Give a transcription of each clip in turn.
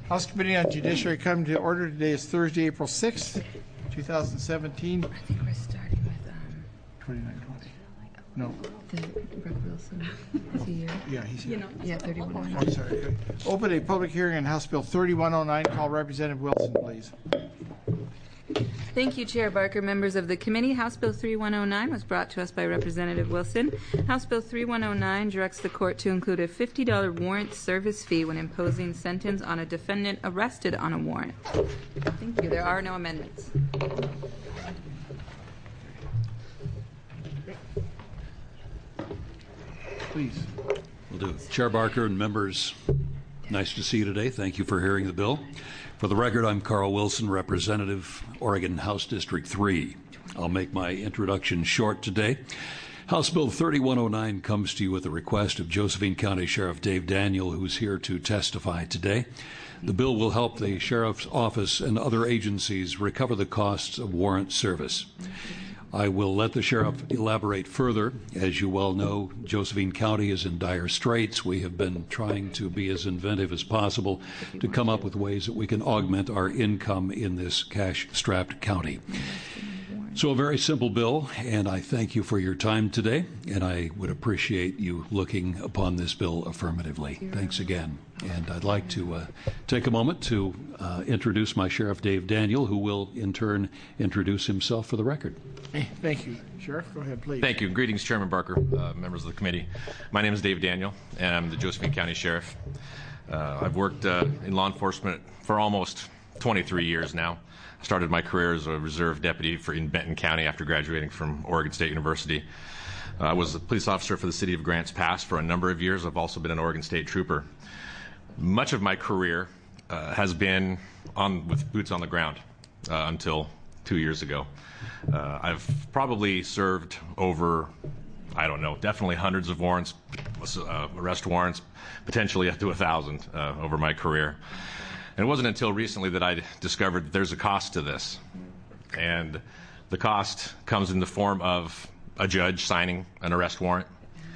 House Committee on Judiciary coming to order. Today is Thursday, April 6th, 2017. I think we're starting with 2920. No. the Brooke Wilson. Is he here? Yeah, he's here. Yeah, 31. Oh, sorry. Okay. Open a public hearing on House Bill 3109. Call Representative Wilson, please. Thank you, Chair Barker. Members of the committee, House Bill 3109 was brought to us by Representative Wilson. House Bill 3109 directs the court to include a $50 warrant service fee when imposing sentence on a defendant arrested on a warrant. Thank you. There are no amendments. Please. Will do. Chair Barker and members, nice to see you today. Thank you for hearing the bill. For the record, I'm Carl Wilson, Representative, Oregon House District 3. I'll make my introduction short today. House Bill 3109 comes to you with a request of Josephine County Sheriff Dave Daniel, who's here to testify today. The bill will help the Sheriff's Office and other agencies recover the costs of warrant service. I will let the Sheriff elaborate further. As you well know, Josephine County is in dire straits. We have been trying to be as inventive as possible to come up with ways that we can augment our income in this cash-strapped county. So a very simple bill, and I thank you for your time today, and I would appreciate you looking upon this bill affirmatively. Thanks again. And I'd like to take a moment to introduce my Sheriff Dave Daniel, who will in turn introduce himself for the record. Hey, thank you. Sheriff, go ahead, please. Thank you. Greetings, Chairman Barker, members of the committee. My name is Dave Daniel, and I'm the Josephine County Sheriff. I've worked in law enforcement for almost 23 years now. I started my career as a reserve deputy in Benton County after graduating from Oregon State University. I was a police officer for the city of Grants Pass for a number of years. I've also been an Oregon State trooper. Much of my career has been with boots on the ground until 2 years ago. I've probably served over, I don't know, definitely hundreds of warrants, arrest warrants, potentially up to 1,000 over my career. And it wasn't until recently that I discovered that there's a cost to this. And the cost comes in the form of a judge signing an arrest warrant,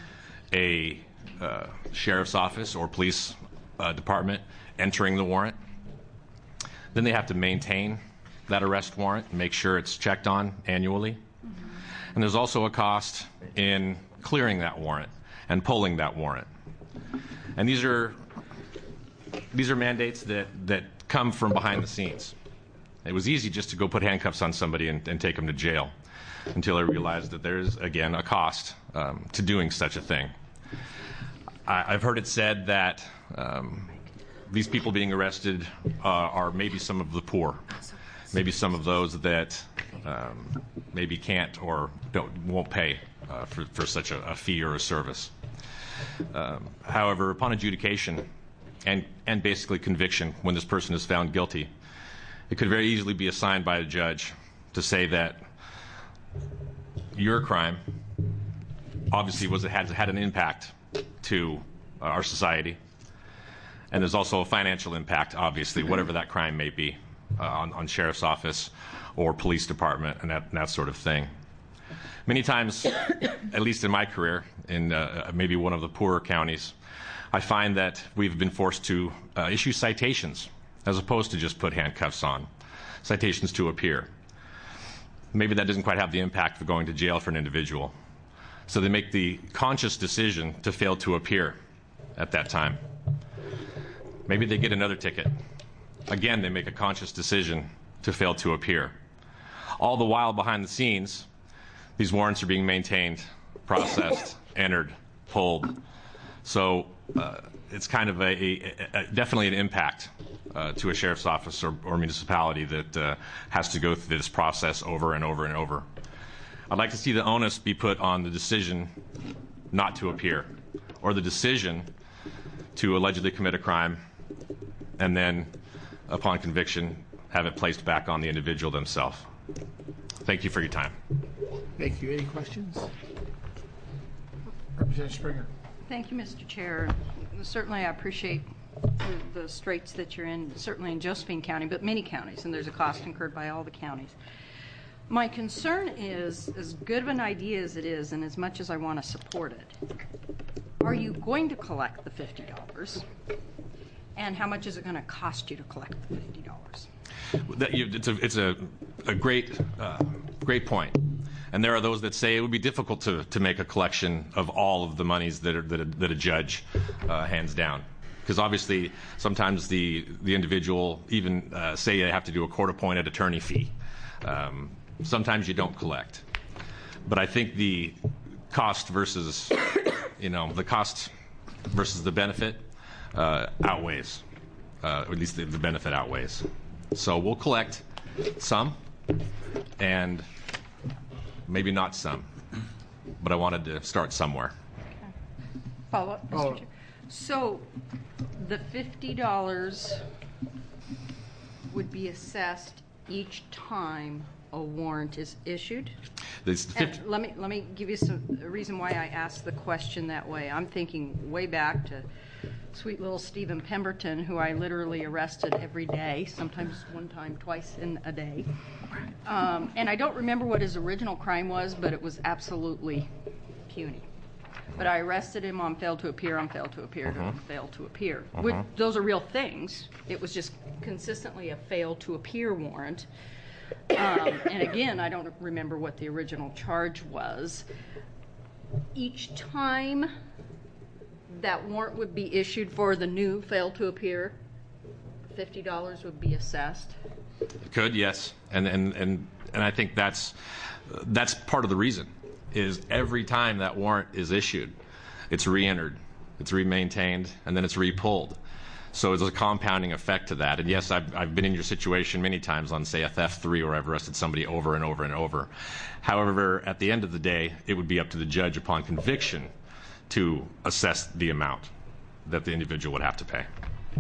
a sheriff's office or police department entering the warrant. Then they have to maintain that arrest warrant and make sure it's checked on annually. And there's also a cost in clearing that warrant and pulling that warrant. And these are mandates that come from behind the scenes. It was easy just to go put handcuffs on somebody and take them to jail until I realized that there's, again, a cost to doing such a thing. I've heard it said that these people being arrested are maybe some of the poor, maybe some of those that maybe can't or won't pay for such a fee or a service. However, upon adjudication and basically conviction, when this person is found guilty, it could very easily be assigned by a judge to say that your crime obviously had an impact to our society, and there's also a financial impact, obviously, whatever that crime may be, on sheriff's office or police department and that sort of thing. Many times, at least in my career, in maybe one of the poorer counties, I find that we've been forced to issue citations as opposed to just put handcuffs on, citations to appear. Maybe that doesn't quite have the impact of going to jail for an individual. So they make the conscious decision to fail to appear at that time. Maybe they get another ticket. Again, they make a conscious decision to fail to appear. All the while, behind the scenes, these warrants are being maintained, processed, entered, pulled. So it's kind of definitely an impact to a sheriff's office or municipality that has to go through this process over and over and over. I'd like to see the onus be put on the decision not to appear, or the decision to allegedly commit a crime, and then, upon conviction, have it placed back on the individual themselves. Thank you for your time. Thank you. Any questions? Representative Springer. Thank you, Mr. Chair. Certainly I appreciate the straits that you're in, certainly in Josephine County, but many counties, and there's a cost incurred by all the counties. My concern is, as good of an idea as it is, and as much as I want to support it, are you going to collect the $50? And how much is it going to cost you to collect the $50? It's a great point. And there are those that say it would be difficult to make a collection of all of the monies that a judge hands down. Because obviously, sometimes the individual even say they have to do a court-appointed attorney fee. Sometimes you don't collect. But I think the cost versus, the cost versus the benefit outweighs. Or at least the benefit outweighs. So we'll collect some, and maybe not some. But I wanted to start somewhere. Follow up, Mr. Chair. So the $50 would be assessed each time a warrant is issued? And let me give you a reason why I asked the question that way. I'm thinking way back to sweet little Stephen Pemberton, who I literally arrested every day, sometimes one time, twice in a day. And I don't remember what his original crime was, but it was absolutely puny. But I arrested him on fail to appear, on fail to appear, on fail to appear. Those are real things. It was just consistently a fail to appear warrant. And again, I don't remember what the original charge was. Each time that warrant would be issued for the new fail to appear, $50 would be assessed. It could, yes, and I think that's part of the reason. Is every time that warrant is issued, it's re-entered, it's re-maintained, and then it's re-pulled. So there's a compounding effect to that. And yes, I've been in your situation many times on, say, a theft 3, where I've arrested somebody over and over and over. However, at the end of the day, it would be up to the judge upon conviction to assess the amount that the individual would have to pay.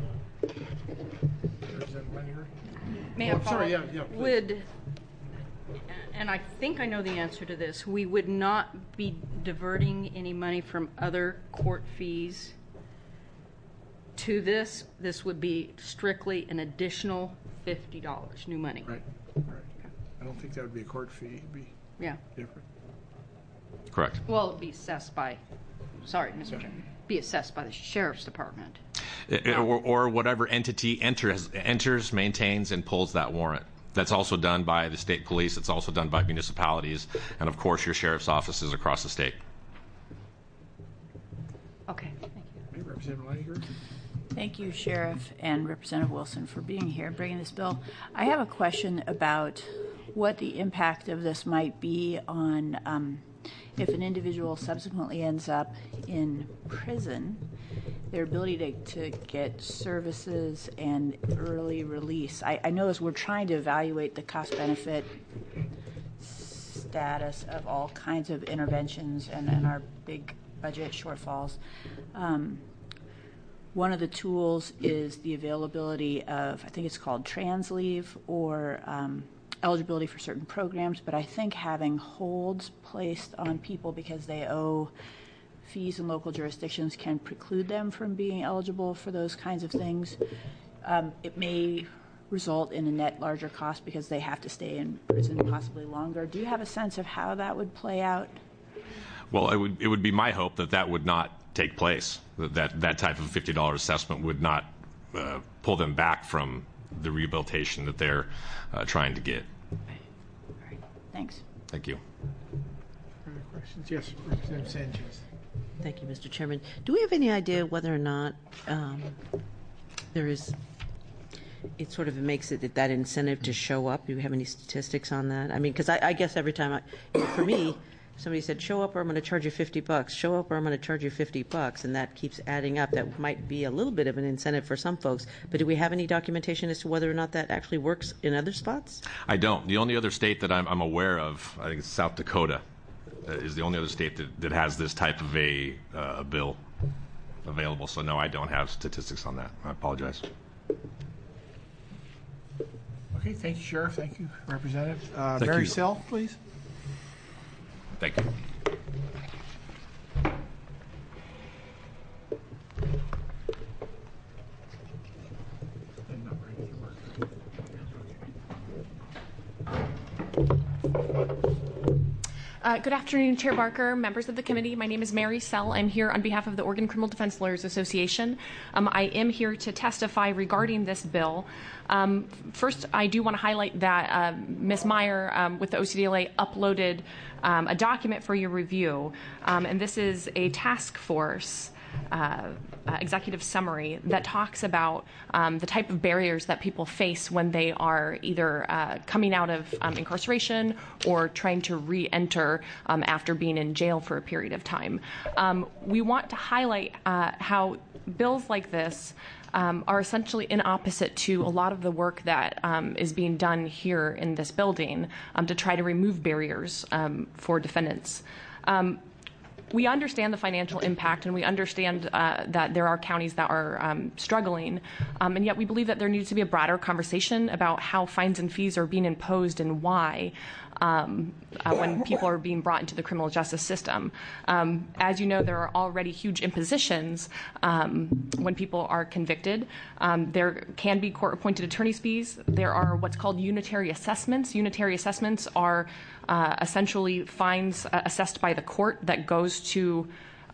May I follow? Sorry, yeah, would, and I think I know the answer to this, we would not be diverting any money from other court fees to this. This would be strictly an additional $50, new money. Right. I don't think that would be a court fee. It'd be different. Correct. Well, it'd be assessed by, sorry, Mr. Chairman, be assessed by the Sheriff's Department. Or whatever entity enters, maintains, and pulls that warrant. That's also done by the state police. It's also done by municipalities, and of course your sheriff's offices across the state. Okay, thank you. Representative Leininger. Thank you, Sheriff and Representative Wilson, for being here and bringing this bill. I have a question about what the impact of this might be on if an individual subsequently ends up in prison, their ability to get services and early release. I know as we're trying to evaluate the cost-benefit status of all kinds of interventions and our big budget shortfalls, one of the tools is the availability of, I think it's called trans leave, or eligibility for certain programs, but I think having holds placed on people because they owe fees in local jurisdictions can preclude them from being eligible for those kinds of things. It may result in a net larger cost because they have to stay in prison possibly longer. Do you have a sense of how that would play out? Well, it would be my hope that would not take place, that type of $50 assessment would not pull them back from the rehabilitation that they're trying to get. All right. Thanks. Thank you. Further questions? Yes, Representative Sanchez. Thank you, Mr. Chairman. Do we have any idea whether or not there is, it sort of makes it that incentive to show up? Do we have any statistics on that? I mean, because I guess every time, for me, somebody said, show up or I'm going to charge you $50, show up or I'm going to charge you $50, and that keeps adding up. That might be a little bit of an incentive for some folks, but do we have any documentation as to whether or not that actually works in other spots? I don't. The only other state that I'm aware of, I think it's South Dakota, is the only other state that has this type of a bill available. So no, I don't have statistics on that. I apologize. Okay, thank you, Sheriff. Thank you, Representative. Thank Mary you. Sell, please. Thank you. Good afternoon, Chair Barker, members of the committee. My name is Mary Sell. I'm here on behalf of the Oregon Criminal Defense Lawyers Association. I am here to testify regarding this bill. First, I do want to highlight that Ms. Meyer with the OCDLA uploaded a document for your review, and this is a task force executive summary that talks about the type of barriers that people face when they are either coming out of incarceration or trying to re-enter after being in jail for a period of time. We want to highlight how bills like this are essentially in opposite to a lot of the work that is being done here in this building to try to remove barriers for defendants. We understand the financial impact, and we understand that there are counties that are struggling, and yet we believe that there needs to be a broader conversation about how fines and fees are being imposed and why when people are being brought into the criminal justice system. As you know, there are already huge impositions when people are convicted. There can be court-appointed attorney's fees. There are what's called unitary assessments. Unitary assessments are essentially fines assessed by the court that goes to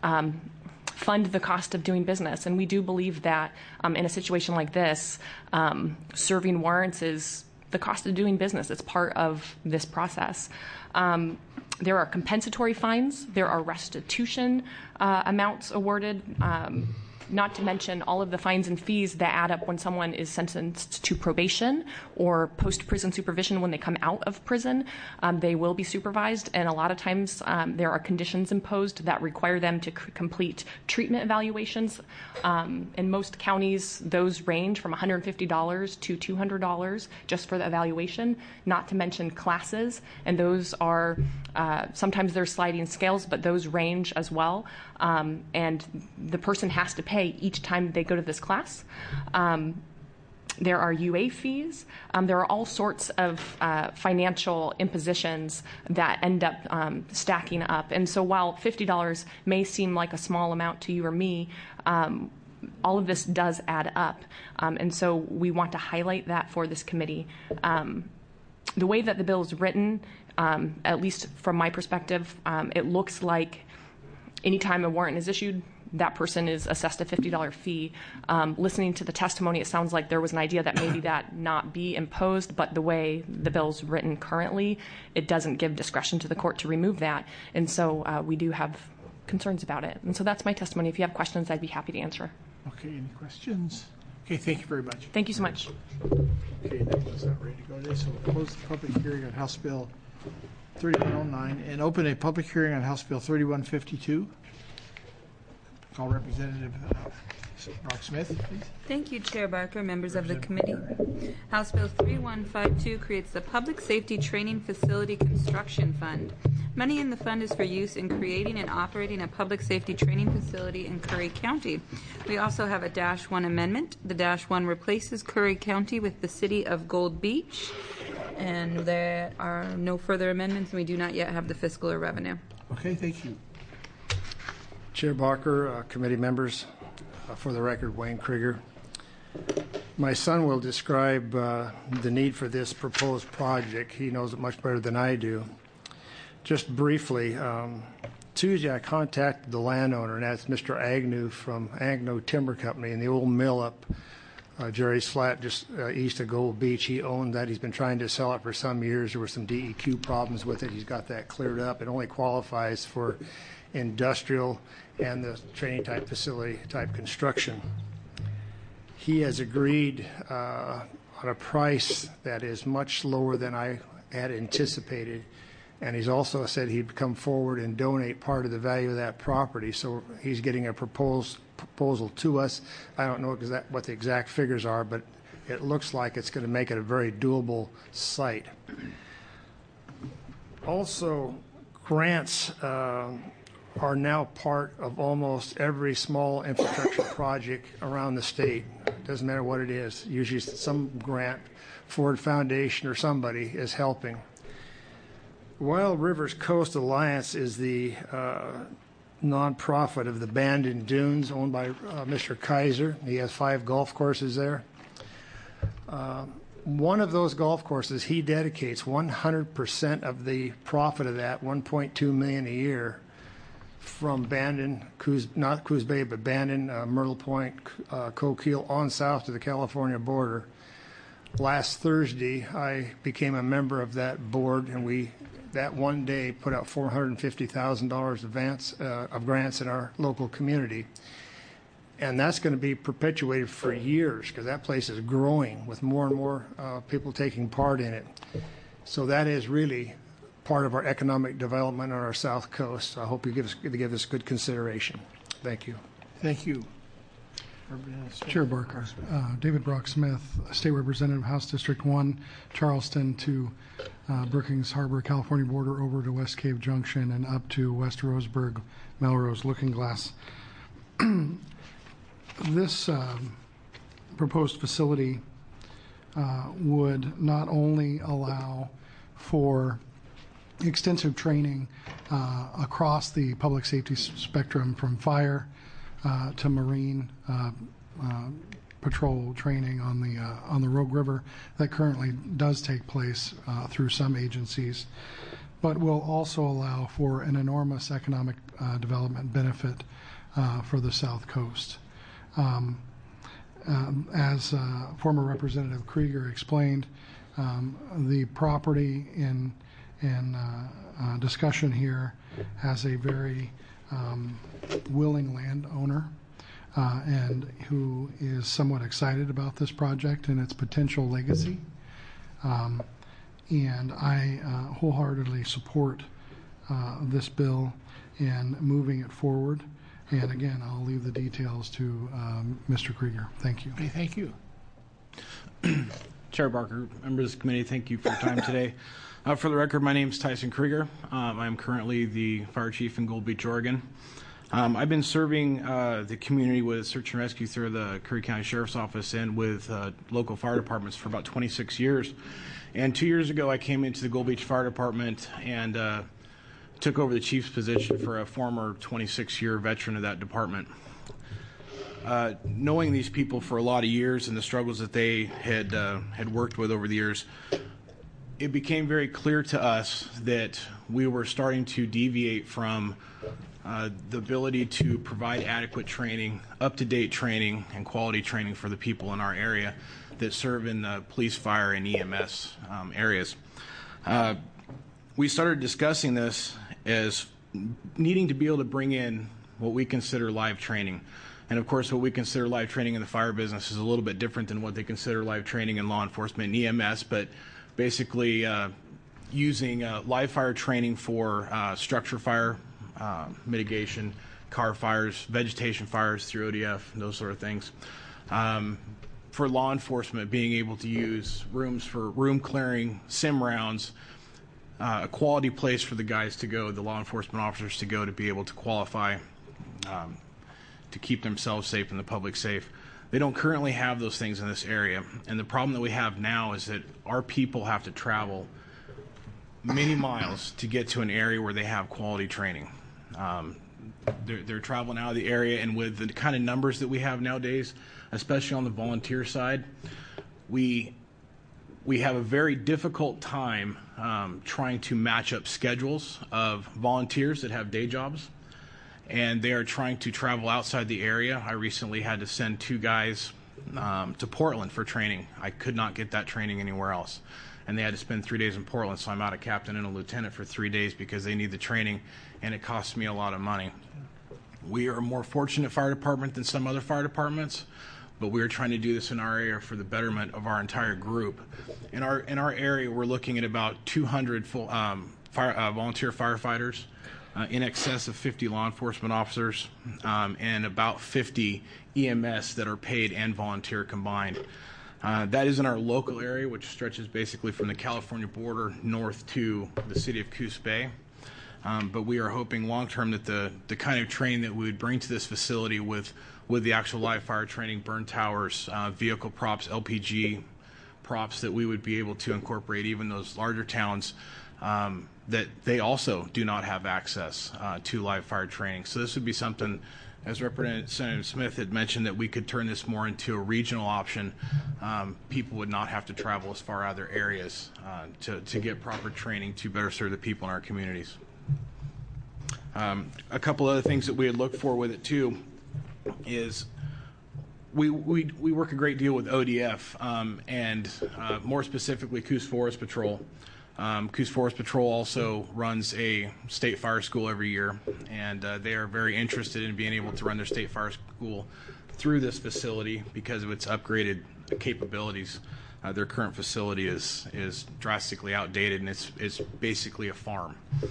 fund the cost of doing business. And we do believe that in a situation like this, serving warrants is the cost of doing business. It's part of this process. There are compensatory fines. There are restitution amounts awarded. Not to mention all of the fines and fees that add up when someone is sentenced to probation or post-prison supervision when they come out of prison. They will be supervised, and a lot of times there are conditions imposed that require them to complete treatment evaluations. In most counties, those range from $150 to $200 just for the evaluation, not to mention classes, and those are sometimes they're sliding scales, but those range as well. And the person has to pay each time they go to this class. There are UA fees. There are all sorts of financial impositions that end up stacking up. And so while $50 may seem like a small amount to you or me, all of this does add up. And so we want to highlight that for this committee. The way that the bill is written, at least from my perspective, it looks like anytime a warrant is issued, that person is assessed a $50 fee. Listening to the testimony, it sounds like there was an idea that maybe that not be imposed, but the way the bill's written currently, it doesn't give discretion to the court to remove that. And so we do have concerns about it. And so that's my testimony. If you have questions, I'd be happy to answer. Okay, any questions? Okay, thank you very much. Thank you so much. Okay, that was not ready to go today, so we'll close the public hearing on House Bill 3109 and open a public hearing on House Bill 3152. Call Representative Brock Smith, please. Thank you, Chair Barker, members of the committee. House Bill 3152 creates the Public Safety Training Facility Construction Fund. Money in the fund is for use in creating and operating a public safety training facility in Curry County. We also have a -1 amendment. The -1 replaces Curry County with the city of Gold Beach. And there are no further amendments, and we do not yet have the fiscal or revenue. Okay, thank you. Chair Barker, committee members, for the record, Wayne Krieger. My son will describe the need for this proposed project. He knows it much better than I do. Just briefly, Tuesday I contacted the landowner, and that's Mr. Agnew from Agnew Timber Company and the old mill up Jerry's Flat just east of Gold Beach. He owned that. He's been trying to sell it for some years. There were some DEQ problems with it. He's got that cleared up. It only qualifies for industrial and the training type facility type construction. He has agreed on a price that is much lower than I had anticipated, and he's also said he'd come forward and donate part of the value of that property. So he's getting a proposal to us. I don't know what the exact figures are, but it looks like it's going to make it a very doable site. Also, grants are now part of almost every small infrastructure project around the state. Doesn't matter what it is. Usually some grant, Ford Foundation or somebody is helping. Wild Rivers Coast Alliance is the nonprofit of the Bandon Dunes, owned by Mr. Kaiser. He has 5 golf courses there. one of those golf courses, he dedicates 100% of the profit of that, $1.2 million a year, from Bandon, not Coos Bay, but Bandon, Myrtle Point, Coquille, on south to the California border. Last Thursday, I became a member of that board, and we, that one day, put out $450,000 of grants in our local community. And that's going to be perpetuated for years because that place is growing with more and more people taking part in it. So that is really part of our economic development on our south coast. So I hope you give this good consideration. Thank you. Thank you. Chair Barker, David Brock Smith, State Representative, House District 1, Charleston to Brookings Harbor, California border over to West Cave Junction and up to West Roseburg, Melrose, Looking Glass. This proposed facility would not only allow for extensive training across the public safety spectrum, from fire to marine patrol training on the Rogue River that currently does take place through some agencies, but will also allow for an enormous economic development benefit for the South Coast. As former Representative Krieger explained, the property in discussion here has a very willing landowner and who is somewhat excited about this project and its potential legacy. And I wholeheartedly support this bill and moving it forward. And again, I'll leave the details to Mr. Krieger. Thank you. Okay, thank you. Chair Barker, members of the committee, thank you for your time today. For the record, my name is Tyson Krieger. I'm currently the fire chief in Gold Beach, Oregon. I've been serving the community with search and rescue through the Curry County Sheriff's Office and with local fire departments for about 26 years. And 2 years ago, I came into the Gold Beach Fire Department and took over the chief's position for a former 26-year veteran of that department. Knowing these people for a lot of years and the struggles that they had worked with over the years, it became very clear to us that we were starting to deviate from the ability to provide adequate training, up-to-date training, and quality training for the people in our area that serve in the police, fire, and EMS areas. We started discussing this as needing to be able to bring in what we consider live training. And of course, what we consider live training in the fire business is a little bit different than what they consider live training in law enforcement and EMS, but basically using live fire training for structure fire mitigation, car fires, vegetation fires through ODF, those sort of things. For law enforcement, being able to use rooms for room clearing, sim rounds, a quality place for the guys to go, the law enforcement officers to go to be able to qualify to keep themselves safe and the public safe. They don't currently have those things in this area. And the problem that we have now is that our people have to travel many miles to get to an area where they have quality training. They're traveling out of the area, and with the kind of numbers that we have nowadays, especially on the volunteer side, we have a very difficult time trying to match up schedules of volunteers that have day jobs, and they are trying to travel outside the area. I recently had to send 2 guys to Portland for training. I could not get that training anywhere else, and they had to spend 3 days in Portland, so I'm out a captain and a lieutenant for 3 days because they need the training, and it costs me a lot of money. We are a more fortunate fire department than some other fire departments, but we are trying to do this in our area for the betterment of our entire group. In our area, we're looking at about 200 full, volunteer firefighters, in excess of 50 law enforcement officers, and about 50 EMS that are paid and volunteer combined. That is in our local area, which stretches basically from the California border north to the city of Coos Bay. But we are hoping long-term that the kind of training that we would bring to this facility with the actual live fire training, burn towers, vehicle props, LPG props, that we would be able to incorporate even those larger towns that they also do not have access to live fire training. So this would be something, as Representative Smith had mentioned, that we could turn this more into a regional option. People would not have to travel as far out of their areas to get proper training to better serve the people in our communities. A couple other things that we had looked for with it too is we work a great deal with ODF and more specifically Coos Forest Patrol. Coos Forest Patrol also runs a state fire school every year, and they are very interested in being able to run their state fire school through this facility because of its upgraded capabilities. Their current facility is drastically outdated, and it's basically a farm.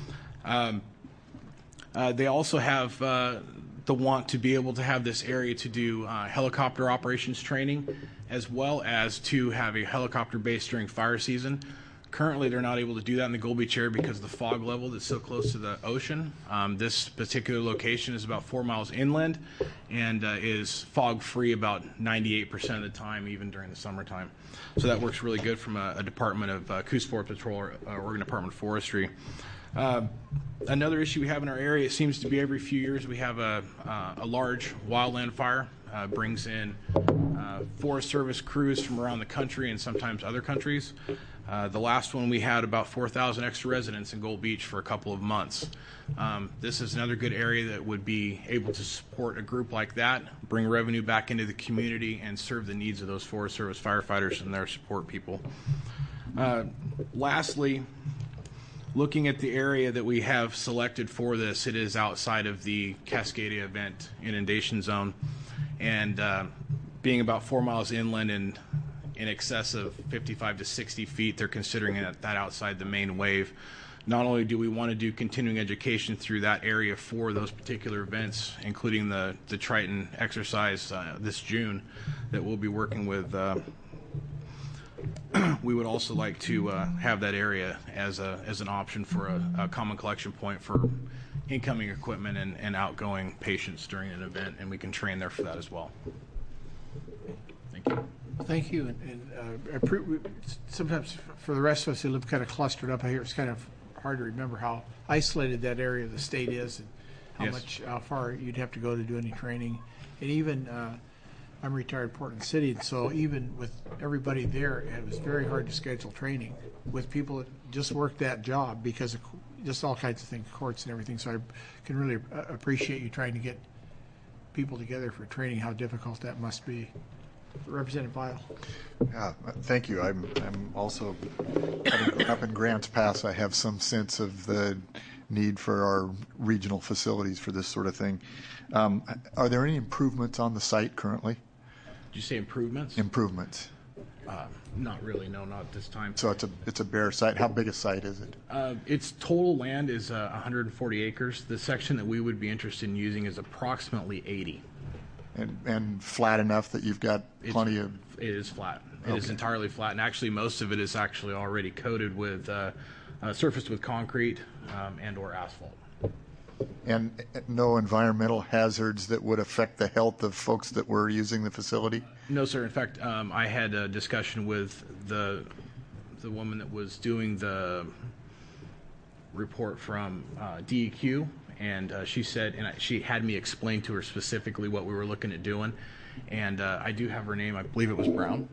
They also have the want to be able to have this area to do helicopter operations training, as well as to have a helicopter base during fire season. Currently, they're not able to do that in the Gold Beach area because of the fog level that's so close to the ocean. This particular location is about 4 miles inland and is fog-free about 98% of the time, even during the summertime. So that works really good from a department of Coos Forest Patrol or Oregon Department of Forestry. Another issue we have in our area, it seems to be every few years we have a large wildland fire. Brings in Forest Service crews from around the country and sometimes other countries. The last one we had about 4,000 extra residents in Gold Beach for a couple of months. This is another good area that would be able to support a group like that, bring revenue back into the community, and serve the needs of those Forest Service firefighters and their support people. Lastly, looking at the area that we have selected for this, it is outside of the Cascadia event inundation zone, and being about 4 miles inland and in excess of 55 to 60 feet, they're considering that outside the main wave. Not only do we want to do continuing education through that area for those particular events, including the Triton exercise this June that we'll be working with, we would also like to have that area as an option for a common collection point for incoming equipment and outgoing patients during an event, and we can train there for that as well. Thank you. Thank you. Sometimes for the rest of us who live kind of clustered up here, it's kind of hard to remember how isolated that area of the state is and how far you'd have to go to do any training. And even I'm retired Portland City, and so even with everybody there, it was very hard to schedule training with people that just work that job because of just all kinds of things, courts and everything. So I can really appreciate you trying to get people together for training, how difficult that must be. Representative Weil. Yeah, thank you. I'm also, having grown up in Grants Pass, I have some sense of the need for our regional facilities for this sort of thing. Are there any improvements on the site currently? Did you say improvements? Improvements. Not really, no, not at this time. So it's a bare site. How big a site is it? Its total land is 140 acres. The section that we would be interested in using is approximately 80. And flat enough that you've got plenty of... It is flat. It is entirely flat, and actually most of it is actually already coated with, surfaced with concrete and or asphalt. And no environmental hazards that would affect the health of folks that were using the facility? No, sir. In fact, I had a discussion with the woman that was doing the report from DEQ, and she said, and she had me explain to her specifically what we were looking at doing, and I do have her name. I believe it was Brown.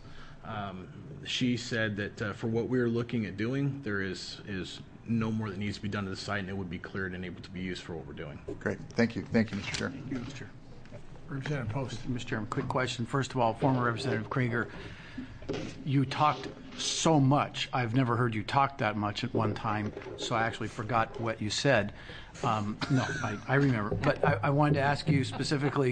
She said that for what we were looking at doing, there is no more that needs to be done to the site, and it would be cleared and able to be used for what we're doing. Great. Thank you. Thank you, Mr. Chair. Thank you, Mr. Chair. Representative Post. Mr. Chairman, quick question. First of all, former Representative Krieger, you talked so much. I've never heard you talk that much at one time, so I actually forgot what you said. No, I remember. But I wanted to ask you specifically,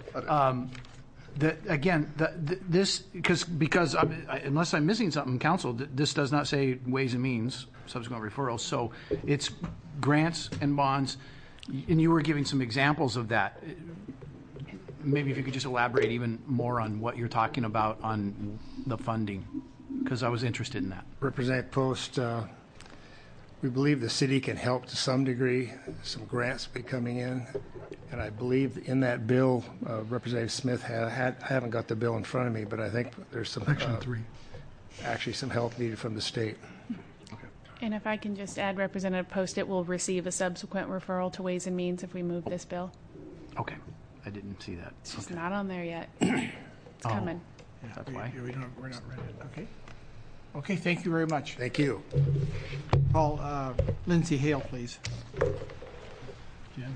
this, because unless I'm missing something, Council, this does not say Ways and Means, subsequent referrals. So it's grants and bonds, and you were giving some examples of that. Maybe if you could just elaborate even more on what you're talking about on the funding, because I was interested in that. Representative Post, we believe the city can help to some degree. Some grants will be coming in, and I believe in that bill, Representative Smith I haven't got the bill in front of me, but I think there's some Section 3. actually some help needed from the state. Okay. And if I can just add, Representative Post, it will receive a subsequent referral to Ways and Means if we move this bill. Okay, I didn't see that. It's just not on there yet. It's coming. Yeah, That's why. we're not ready. Okay. Okay, thank you very much. Thank you. Call Lindsay Hale, please. Jen.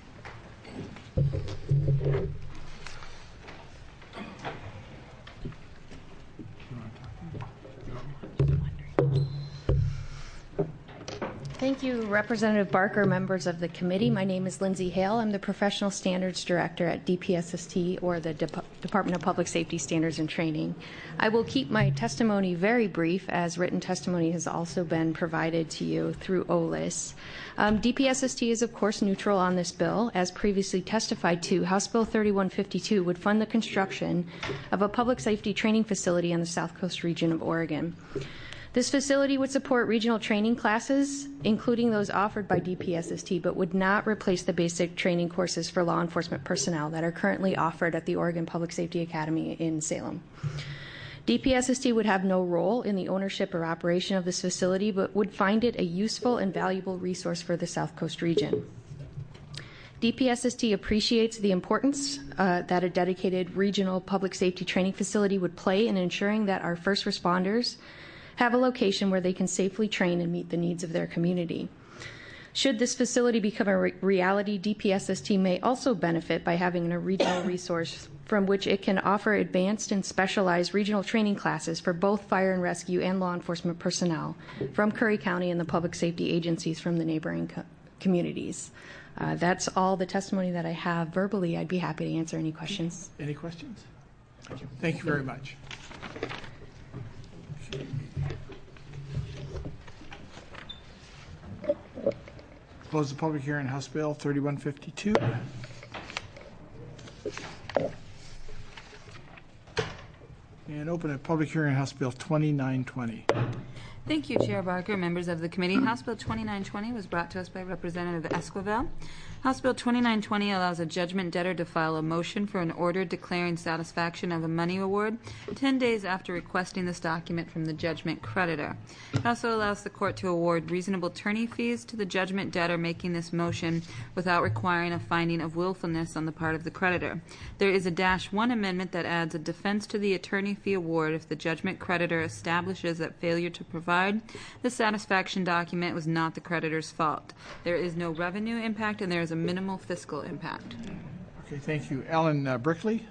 Thank you, Representative Barker, members of the committee. My name is Lindsay Hale. I'm the Professional Standards Director at DPSST, or the Department of Public Safety Standards and Training. I will keep my testimony very brief, as written testimony has also been provided to you through OLIS. DPSST is, of course, neutral on this bill. As previously testified to, House Bill 3152 would fund the construction of a public safety training facility in the South Coast region of Oregon. This facility would support regional training classes, including those offered by DPSST, but would not replace the basic training courses for law enforcement personnel that are currently offered at the Oregon Public Safety Academy in Salem. DPSST would have no role in the ownership or operation of this facility, but would find it a useful and valuable resource for the South Coast region. DPSST appreciates the importance that a dedicated regional public safety training facility would play in ensuring that our first responders have a location where they can safely train and meet the needs of their community. Should this facility become a reality, DPSST may also benefit by having a regional resource from which it can offer advanced and specialized regional training classes for both fire and rescue and law enforcement personnel from Curry County and the public safety agencies from the neighboring communities. That's all the testimony that I have verbally. I'd be happy to answer any questions. Any questions? Thank you very much. Close the public hearing on House Bill 3152. And open a public hearing on House Bill 2920. Thank you, Chair Barker, members of the committee. House Bill 2920 was brought to us by Representative Esquivel. House Bill 2920 allows a judgment debtor to file a motion for an order declaring satisfaction of a money award 10 days after requesting this document from the judgment creditor. It also allows the court to award reasonable attorney fees to the judgment debtor making this motion without requiring a finding of willfulness on the part of the creditor. There is a -1 amendment that adds a defense to the attorney fee award if the judgment creditor establishes that failure to provide the satisfaction document was not the creditor's fault. There is no revenue impact and there is a minimal fiscal impact. Okay, thank you. Alan Brickley.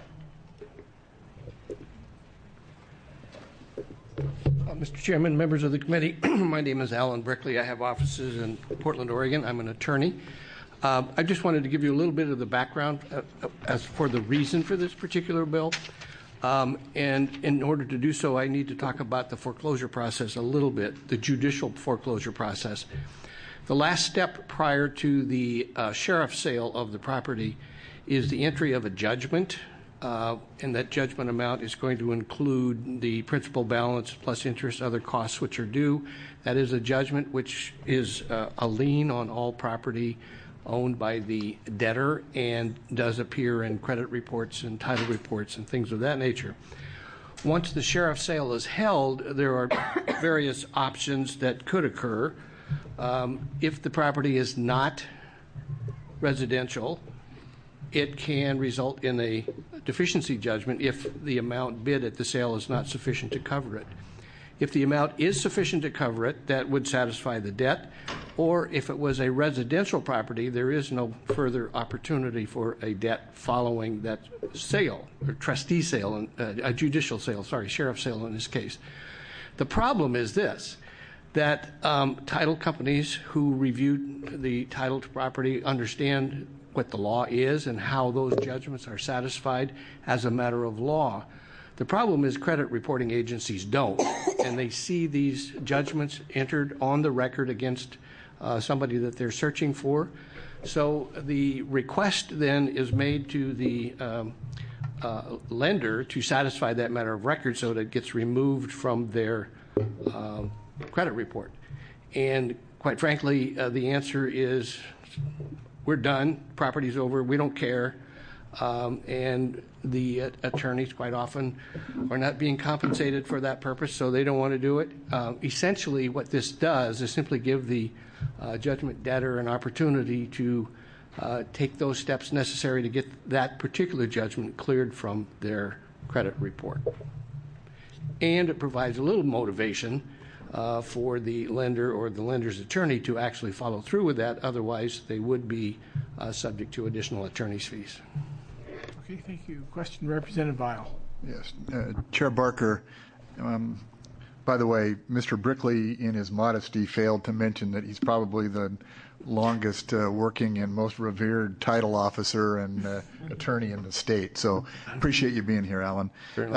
Mr. Chairman, members of the committee, my name is Alan Brickley. I have offices in Portland, Oregon. I'm an attorney. I just wanted to give you a little bit of the background as for the reason for this particular bill. And in order to do so, I need to talk about the foreclosure process a little bit, the judicial foreclosure process. The last step prior to the sheriff's sale of the property is the entry of a judgment, and that judgment amount is going to include the principal balance plus interest, other costs which are due. That is a judgment which is a lien on all property owned by the debtor and does appear in credit reports and title reports and things of that nature. Once the sheriff's sale is held, there are various options that could occur. If the property is not residential, it can result in a deficiency judgment if the amount bid at the sale is not sufficient to cover it. If the amount is sufficient to cover it, that would satisfy the debt. Or if it was a residential property, there is no further opportunity for a debt following that sale, or trustee sale, a judicial sale, sheriff's sale in this case. The problem is this, that title companies who reviewed the title to property understand what the law is and how those judgments are satisfied as a matter of law. The problem is credit reporting agencies don't, and they see these judgments entered on the record against somebody that they're searching for. So the request then is made to the lender to satisfy that matter of record so that it gets removed from their credit report. And quite frankly, the answer is, we're done, property's over, we don't care. and the attorneys quite often are not being compensated for that purpose, so they don't want to do it. Essentially, what this does is simply give the judgment debtor an opportunity to take those steps necessary to get that particular judgment cleared from their credit report. And it provides a little motivation for the lender or the lender's attorney to actually follow through with that. Otherwise, they would be subject to additional attorney's fees. Okay, thank you. Question, Representative Vial. Yes, Chair Barker. By the way, Mr. Brickley, in his modesty, failed to mention that he's probably the longest working and most revered title officer and attorney in the state. So appreciate you being here, Alan.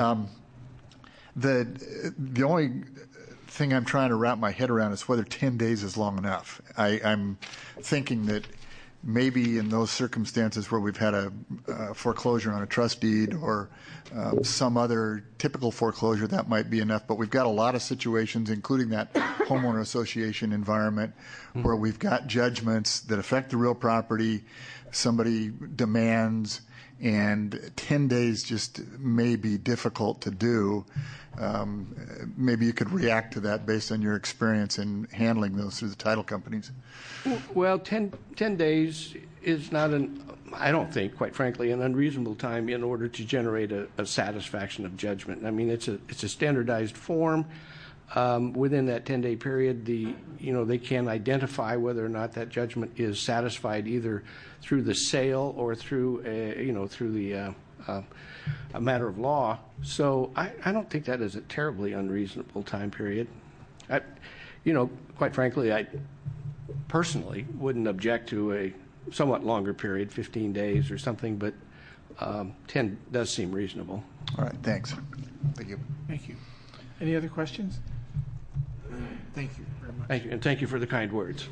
The only thing I'm trying to wrap my head around is whether 10 days is long enough. I'm thinking that maybe in those circumstances where we've had a foreclosure on a trust deed or some other typical foreclosure, that might be enough. But we've got a lot of situations, including that homeowner association environment, where we've got judgments that affect the real property, somebody demands, and 10 days just may be difficult to do. Maybe you could react to that based on your experience in handling those through the title companies. Well, 10 days is not I don't think, quite frankly, an unreasonable time in order to generate a satisfaction of judgment. I mean, it's a standardized form. Within that 10-day period, they can identify whether or not that judgment is satisfied either through the sale or through a matter of law. So I don't think that is a terribly unreasonable time period. Quite frankly, I personally wouldn't object to a somewhat longer period, 15 days or something, but 10 does seem reasonable. All right, thanks. Thank you. Thank you. Any other questions? Thank you very much. Thank you, and thank you for the kind words.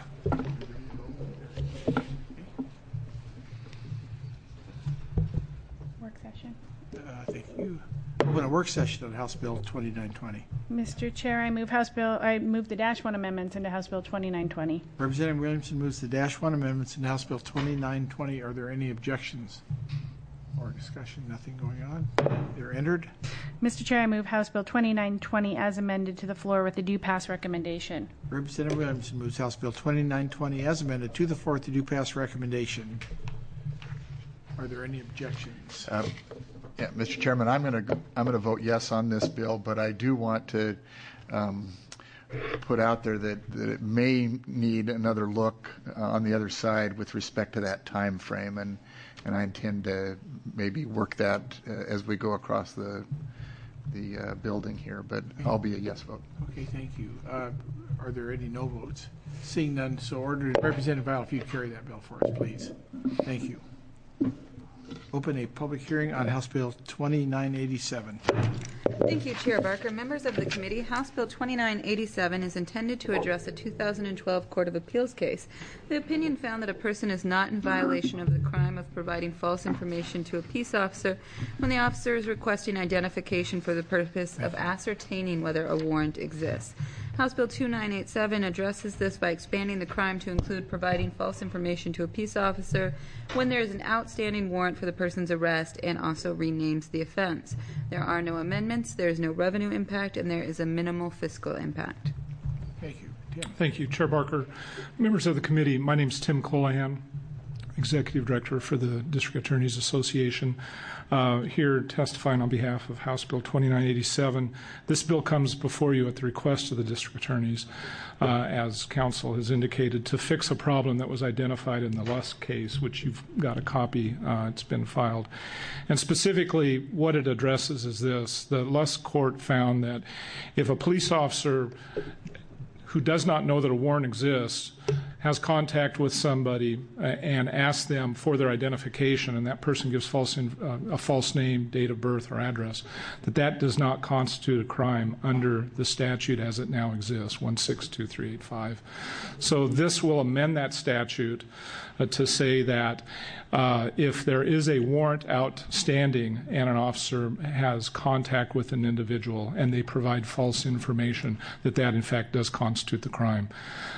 Work session. Thank you. Open a work session on House Bill 2920. Mr. Chair, I move the Dash 1 amendments into House Bill 2920. Representative Williamson moves the Dash 1 amendments in House Bill 2920. Are there any objections or discussion? Nothing going on. They're entered. Mr. Chair, I move House Bill 2920 as amended to the floor with the due pass recommendation. Representative Williamson moves House Bill 2920 as amended to the floor with the due pass recommendation. Are there any objections? Yeah, Mr. Chairman, I'm going to vote yes on this bill, but I do want to put out there that it may need another look on the other side with respect to that time frame, and I intend to maybe work that as we go across the building here. But I'll be a yes vote. Okay, thank you. Are there any no votes? Seeing none, so ordered. Representative Vial, if you'd carry that bill for us, please. Thank you. Open a public hearing on House Bill 2987. Thank you, Chair Barker. Members of the committee, House Bill 2987 is intended to address a 2012 Court of Appeals case. The opinion found that a person is not in violation of the crime of providing false information to a peace officer when the officer is requesting identification for the purpose of ascertaining whether a warrant exists. House Bill 2987 addresses this by expanding the crime to include providing false information to a peace officer when there is an outstanding warrant for the person's arrest, and also renames the offense. There are no amendments, there is no revenue impact, and there is a minimal fiscal impact. Thank you. Tim. Thank you, Chair Barker. Members of the committee, my name is Tim Colahan, Executive Director for the District Attorneys Association, here testifying on behalf of House Bill 2987. This bill comes before you at the request of the District Attorneys, as Council has indicated, to fix a problem that was identified in the Lusk case, which you've got a copy. It's been filed. And specifically, what it addresses is this. The Lusk court found that if a police officer who does not know that a warrant exists has contact with somebody and asks them for their identification, and that person gives a false name, date of birth, or address, that does not constitute a crime under the statute as it now exists, 1623885. So this will amend that statute to say that if there is a warrant outstanding and an officer has contact with an individual and they provide false information, that in fact does constitute the crime.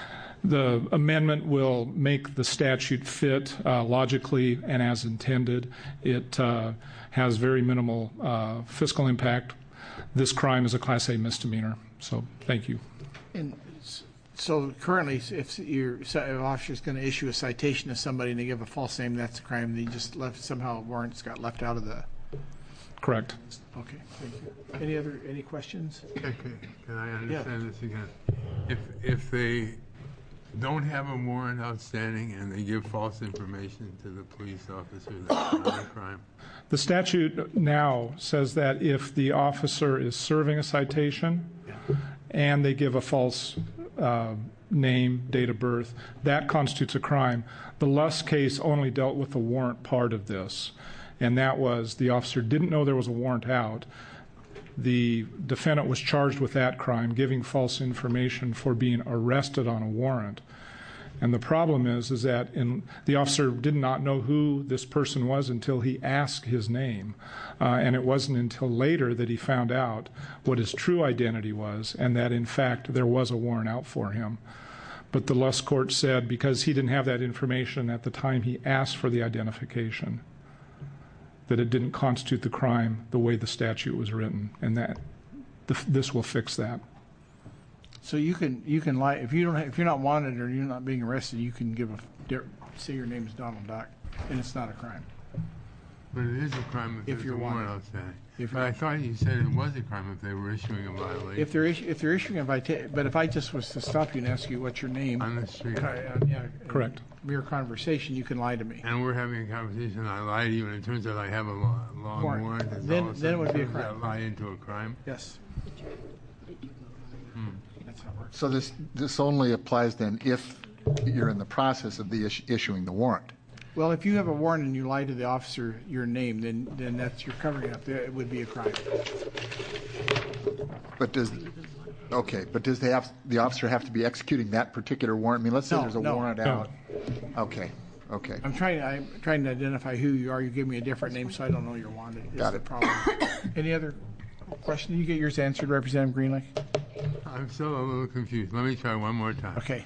The amendment will make the statute fit logically and as intended. It has very minimal fiscal impact. This crime is a Class A misdemeanor. So thank you. And so currently, if your officer is going to issue a citation to somebody and they give a false name, that's a crime. They just somehow warrants got left out of the. Correct. Okay, thank you. Any questions? Okay, can I understand this again? If they don't have a warrant outstanding and they give false information to the police officer, that's not a crime? The statute now says that if the officer is serving a citation and they give a false name, date of birth, that constitutes a crime. The Luss case only dealt with the warrant part of this, and that was the officer didn't know there was a warrant out. The defendant was charged with that crime, giving false information for being arrested on a warrant. And the problem is that the officer did not know who this person was until he asked his name. And it wasn't until later that he found out what his true identity was and that, in fact, there was a warrant out for him. But the Luss court said because he didn't have that information at the time he asked for the identification, that it didn't constitute the crime the way the statute was written, and that this will fix that. So you can lie if you're not wanted or you're not being arrested. You can say your name is Donald Duck, and it's not a crime. But it is a crime if there's a warrant outstanding. But I thought you said it was a crime if they were issuing a violation. If they're issuing a violation, but if I just was to stop you and ask you what's your name on the street, correct. Mere conversation, you can lie to me. And we're having a conversation, and I lie to you, and it turns out I have a long warrant. Then it would be a crime. Lie into a crime. Yes. That's how it works. So this only applies then if you're in the process of issuing the warrant. Well, if you have a warrant and you lie to the officer your name, then that's you're covering up. It would be a crime. But does the officer have to be executing that particular warrant? I mean, let's say there's a warrant out. Okay. I'm trying to identify who you are. You give me a different name, so I don't know you're wanted. Got it. The problem. Any other question? You get yours answered, Representative Greenlee. I'm still a little confused. Let me try one more time. Okay.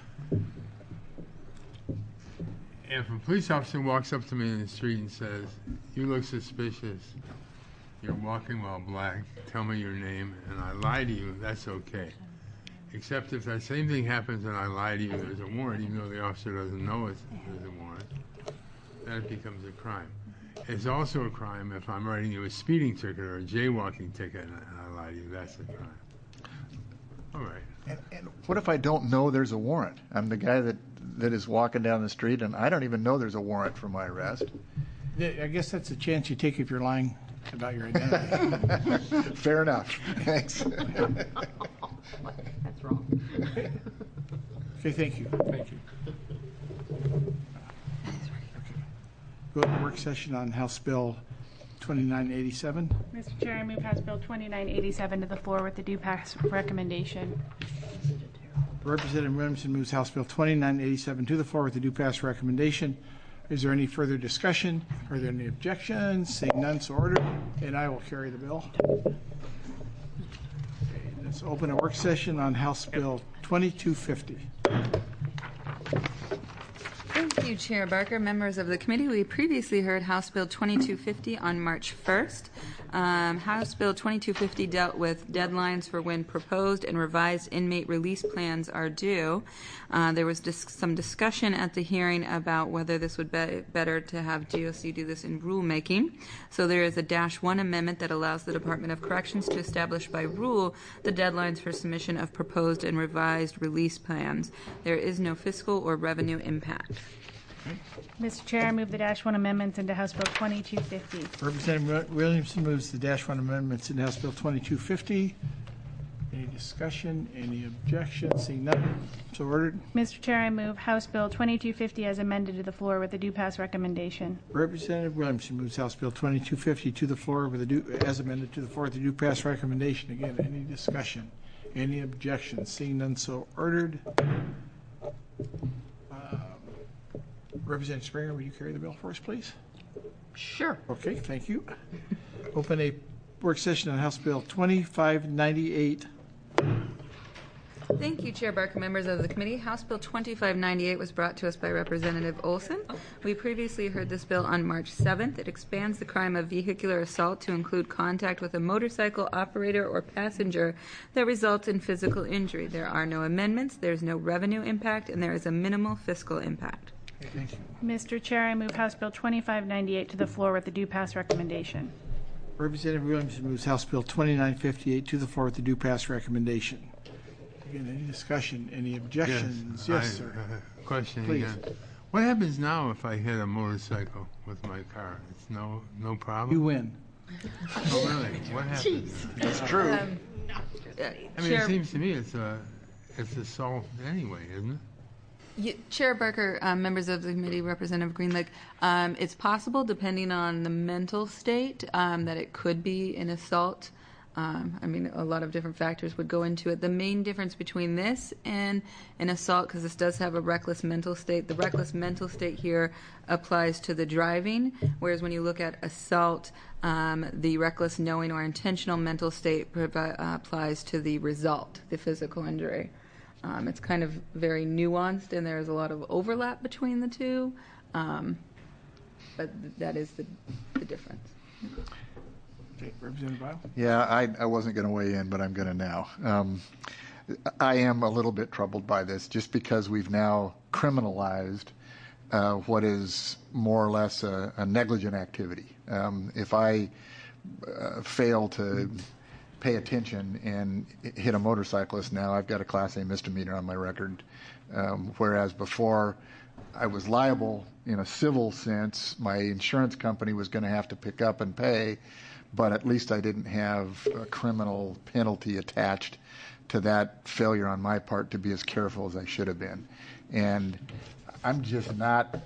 If a police officer walks up to me in the street and says, "You look suspicious. You're walking while black. Tell me your name," and I lie to you, that's okay. Except if that same thing happens and I lie to you, there's a warrant, even though the officer doesn't know there's a warrant, then it becomes a crime. It's also a crime if I'm writing you a speeding ticket or a jaywalking ticket and I lie to you, that's a crime. All right. And what if I don't know there's a warrant? I'm the guy that is walking down the street and I don't even know there's a warrant for my arrest. I guess that's a chance you take if you're lying about your identity. Fair enough. Thanks. That's wrong. Okay, thank you. Thank you. Go to the work session on House Bill 2987. Mr. Chair, I move House Bill 2987 to the floor with the due pass recommendation. Representative Williamson moves House Bill 2987 to the floor with the due pass recommendation. Is there any further discussion? Are there any objections? Seeing none, so ordered. And I will carry the bill. Okay, let's open a work session on House Bill 2250. Thank you, Chair Barker. Members of the committee, we previously heard House Bill 2250 on March 1st. House Bill 2250 dealt with deadlines for when proposed and revised inmate release plans are due. There was some discussion at the hearing about whether this would be better to have GOC do this in rulemaking. So there is a -1 amendment that allows the Department of Corrections to establish by rule the deadlines for submission of proposed and revised release plans. There is no fiscal or revenue impact. Mr. Chair, I move the -1 amendments into House Bill 2250. Representative Williamson moves the -1 amendments into House Bill 2250. Any discussion? Any objections? Seeing none, so ordered. Mr. Chair, I move House Bill 2250 as amended to the floor with the due pass recommendation. Representative Williamson moves House Bill 2250 to the floor with as amended to the floor with the due pass recommendation. Again, any discussion? Any objections? Seeing none, so ordered. Representative Springer, will you carry the bill for us, please? Sure. Okay, thank you. Open a work session on House Bill 2598. Thank you, Chair Barker, members of the committee. House Bill 2598 was brought to us by Representative Olson. We previously heard this bill on March 7th. It expands the crime of vehicular assault to include contact with a motorcycle operator or passenger that results in physical injury. There are no amendments, there's no revenue impact, and there is a minimal fiscal impact. Thank you. Mr. Chair, I move House Bill 2598 to the floor with the due pass recommendation. Representative Williamson moves House Bill 2958 to the floor with the due pass recommendation. Again, any discussion, any objections? Yes, sir. Question Please. again. What happens now if I hit a motorcycle with my car? It's no problem? You win. Oh, really? What happens? That's true. I mean, it seems to me it's assault anyway, isn't it? Chair Barker, members of the committee, Representative Greenlake, it's possible, depending on the mental state, that it could be an assault. I mean, a lot of different factors would go into it. The main difference between this and an assault, because this does have a reckless mental state, the reckless mental state here applies to the driving, whereas when you look at assault, the reckless knowing or intentional mental state applies to the result, the physical injury. It's kind of very nuanced, and there's a lot of overlap between the two, but that is the difference. Okay, Representative Weil? Yeah, I wasn't going to weigh in, but I'm going to now. I am a little bit troubled by this just because we've now criminalized what is more or less a negligent activity. If I fail to pay attention and hit a motorcyclist now, I've got a Class A misdemeanor on my record, whereas before I was liable in a civil sense. My insurance company was going to have to pick up and pay, but at least I didn't have a criminal penalty attached to that failure on my part to be as careful as I should have been. And I'm just not,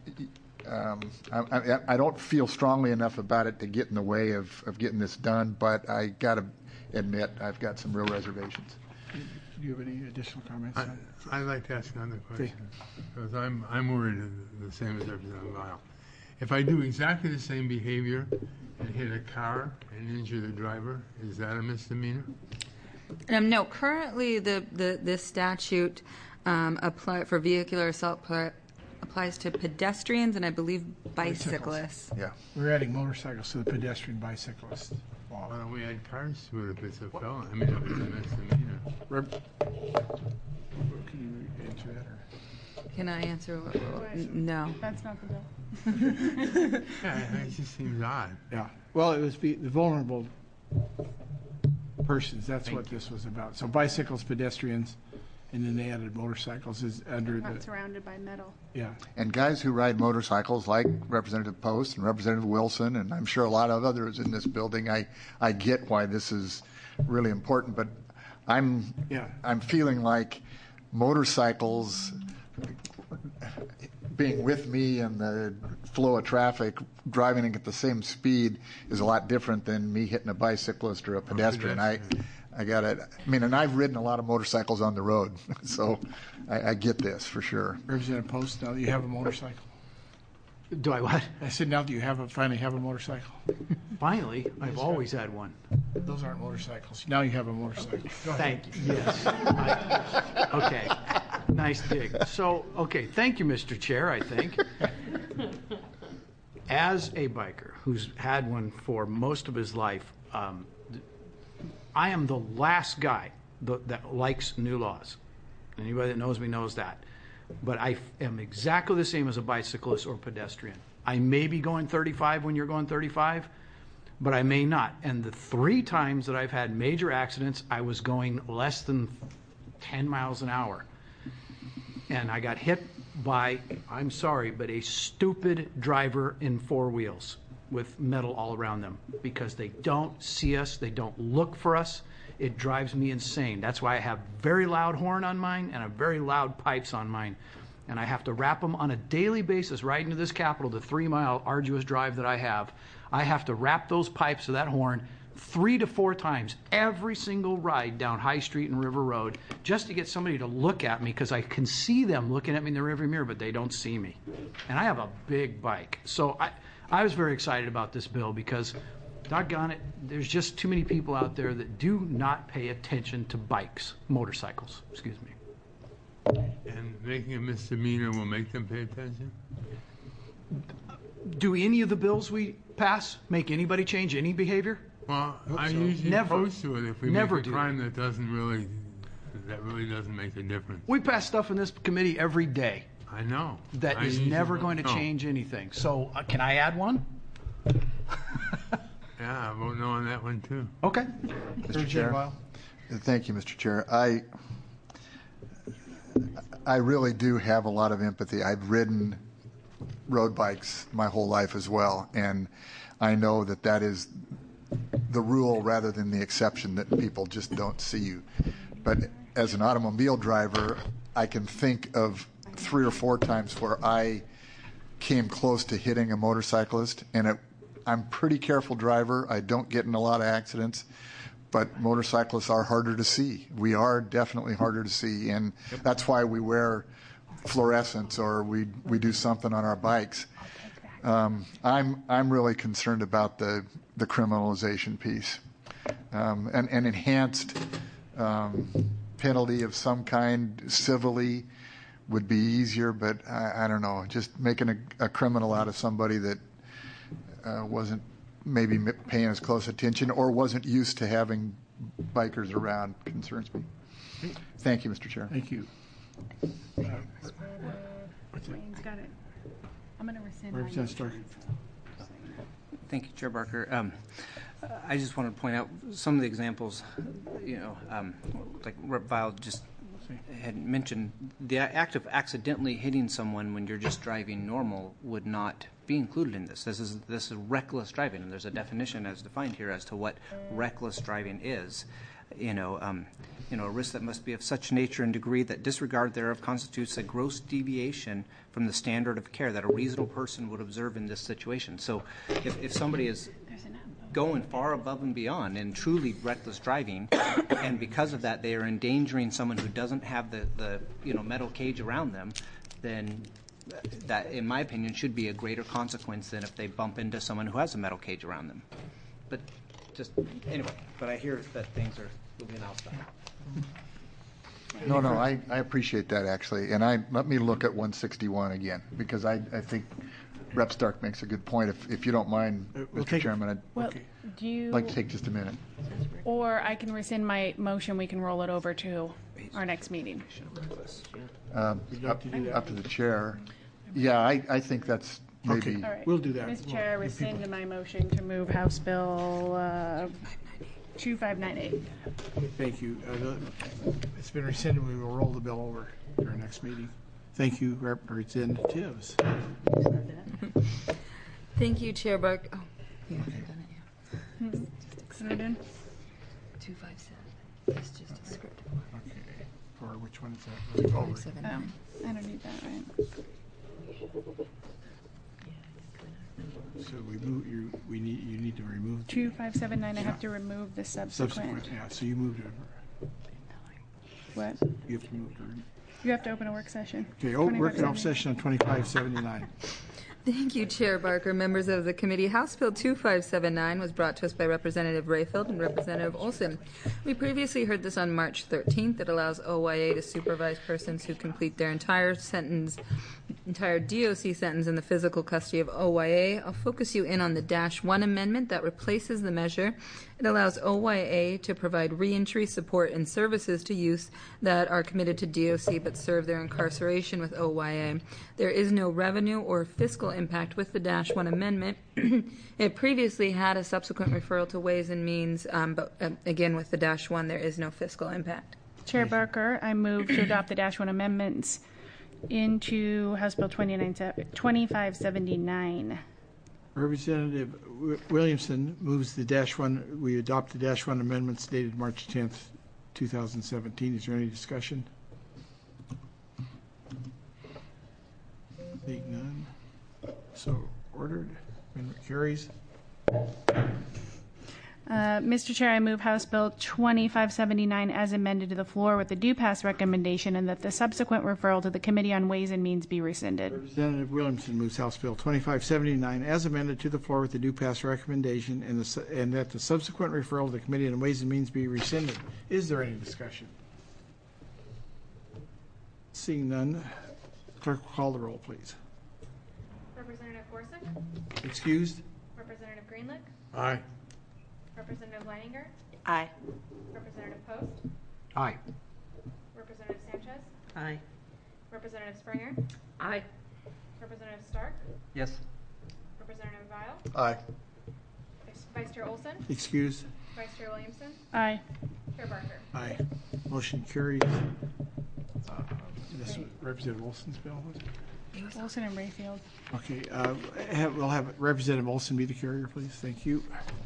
I don't feel strongly enough about it to get in the way of getting this done, but I got to admit I've got some real reservations. Do you have any additional comments? I'd like to ask another question, because I'm worried the same as Representative Weil. If I do exactly the same behavior and hit a car and injure the driver, is that a misdemeanor? No, currently this statute for vehicular assault applies to pedestrians and I believe bicyclists. Yeah. We're adding motorcycles to the pedestrian bicyclist law. Why don't we add cars to it if it's a felon? I mean, if it's a misdemeanor. Can you answer that? Or? Can I answer? No. That's not the bill. Yeah, it just seems odd. Yeah. Well, it was the vulnerable persons. That's what this was about. So bicycles, pedestrians, and then they added motorcycles is under Not surrounded by metal. Yeah. And guys who ride motorcycles like Representative Post and Representative Wilson, and I'm sure a lot of others in this building, I get why this is really important, but I'm feeling like motorcycles being with me in the flow of traffic, driving at the same speed is a lot different than me hitting a bicyclist or a pedestrian. I got it. I mean, and I've ridden a lot of motorcycles on the road, so I get this for sure. Representative Post, now that you have a motorcycle. Do I what? I said now that you finally have a motorcycle. Finally? I've always had one. Those aren't motorcycles. Now you have a motorcycle. Thank you. Yes. Okay. Nice dig. So, okay, thank you, Mr. Chair, I think. As a biker who's had one for most of his life, I am the last guy that likes new laws. Anybody that knows me knows that. But I am exactly the same as a bicyclist or pedestrian. I may be going 35 when you're going 35, but I may not. And the 3 times that I've had major accidents, I was going less than 10 miles an hour. And I got hit by, I'm sorry, but a stupid driver in 4 wheels with metal all around them because they don't see us, they don't look for us. It drives me insane. That's why I have very loud horn on mine and a very loud pipes on mine. And I have to wrap them on a daily basis right into this Capitol, the 3-mile arduous drive that I have. I have to wrap those pipes of that horn 3 to 4 times every single ride down High Street and River Road just to get somebody to look at me because I can see them looking at me in the rearview mirror, but they don't see me. And I have a big bike. So I was very excited about this bill because Doggone it, there's just too many people out there that do not pay attention to motorcycles, excuse me. And making a misdemeanor will make them pay attention? Do any of the bills we pass make anybody change any behavior? Well, I usually oppose to it if we Never make a do. crime that really doesn't make a difference. We pass stuff in this committee every day. I know. That is never going to change anything. So can I add one? Yeah, I vote no on that one too. Okay. Mr. Chair. Thank you, Mr. Chair. I really do have a lot of empathy. I've ridden road bikes my whole life as well, and I know that is the rule rather than the exception, that people just don't see you. But as an automobile driver, I can think of 3 or 4 times where I came close to hitting a motorcyclist, and I'm a pretty careful driver. I don't get in a lot of accidents, but motorcyclists are harder to see. We are definitely harder to see, and that's why we wear fluorescents or we do something on our bikes. I'm really concerned about the criminalization piece. An enhanced penalty of some kind civilly would be easier, but I don't know. Just making a criminal out of somebody that wasn't maybe paying as close attention or wasn't used to having bikers around concerns me. Thank you, Mr. Chair. Thank you. Wayne's got it. I'm going to rescind my Representative Stark. Thank you, Chair Barker. I just wanted to point out some of the examples, like Rep. Vile just had mentioned. The act of accidentally hitting someone when you're just driving normal would not be included in this. This is reckless driving, and there's a definition as defined here as to what reckless driving is. A risk that must be of such nature and degree that disregard thereof constitutes a gross deviation from the standard of care that a reasonable person would observe in this situation. So if somebody is going far above and beyond and truly reckless driving, and because of that they are endangering someone who doesn't have the metal cage around them, then that, in my opinion, should be a greater consequence than if they bump into someone who has a metal cage around them. But I hear that things are moving outside. No, I appreciate that, actually. And let me look at 161 again, because I think Rep. Stark makes a good point. If you don't mind, Mr. Chairman, I'd like to take just a minute. Or I can rescind my motion. We can roll it over to our next meeting. Up to the chair. Yeah, I think that's maybe. All right. We'll do that. Mr. Chair, I rescind my motion to move House Bill 2598. Thank you. It's been rescinded. We will roll the bill over to our next meeting. Thank you, Representatives. Thank you, Chair Barker. Oh, yeah, I've done it, yeah. 257. That's just a script. Okay. For which one is that? 2579. I don't need that, right? So you need to remove 2579. I have to remove the subsequent. Yeah. So you moved it. What? You have to move it. You have to open a work session. Okay. Working off session on 2579. Thank you, Chair Barker. Members of the committee, House Bill 2579 was brought to us by Representative Rayfield and Representative Olson. We previously heard this on March 13th. It allows OYA to supervise persons who complete their entire DOC sentence in the physical custody of OYA. I'll focus you in on the -1 amendment that replaces the measure. It allows OYA to provide reentry support and services to youth that are committed to DOC but serve their incarceration with OYA. There is no revenue or fiscal impact with the -1 amendment. It previously had a subsequent referral to Ways and Means, but again, with the -1, there is no fiscal impact. Chair Barker, I move to adopt the -1 amendments into House Bill 2579. Representative Williamson moves the -1. We adopt the -1 amendments dated March 10th, 2017. Is there any discussion? Seeing none. So ordered. Amendment carries. Mr. Chair, I move House Bill 2579 as amended to the floor with the due pass recommendation, and that the subsequent referral to the Committee on Ways and Means be rescinded. Representative Williamson moves House Bill 2579 as amended to the floor with the due pass recommendation, and that the subsequent referral to the Committee on Ways and Means be rescinded. Is there any discussion? Seeing none, clerk will call the roll, please. Representative Gorsuch? Excused? Representative Greenlick? Aye. Representative Leininger? Aye. Representative Post? Aye. Representative Sanchez? Aye. Representative Springer? Aye. Representative Stark? Yes. Representative Vile? Aye. Vice Chair Olson? Excused? Vice Chair Williamson? Aye. Chair Barker? Aye. Motion carries. This was Representative Olson's bill, was it? Wilson and Rayfield. Okay, we'll have Representative Olson be the carrier, please. Thank you.